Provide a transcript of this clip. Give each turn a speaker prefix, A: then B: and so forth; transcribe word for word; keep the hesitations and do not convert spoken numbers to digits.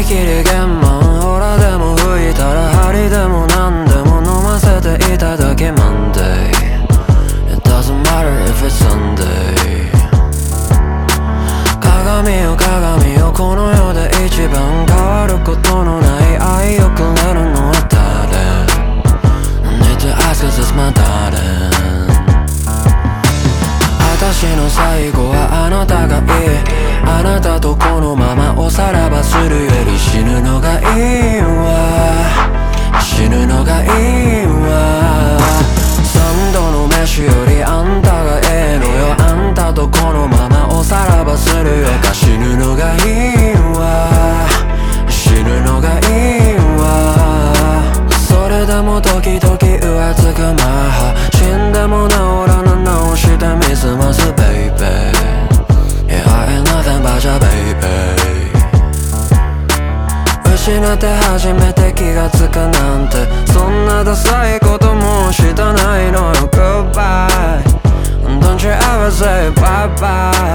A: きり玄満ほらでも吹いたら針でも何でも飲ませていただけ Monday It doesn't matter if it's Sunday 鏡よ鏡よこの世で一番変わることのない愛をくれるのは誰 I need to ask cause it's my darling 私の最後はあなたがいいあなたとこのままおさらばするより死ぬのがいいわ死ぬのがいいわ三度の飯よりあんたがええのよあんたとこのままおさらばするよか死ぬのがいいわ死ぬのがいいわそれでも時々浮つくマハ死んでも治らぬ直してみすます baby Yeah, I ain't nothing but your baby 失って初めて気がつくなんてそんなダサいこともうしたないのよ Goodbye Don't you ever say bye bye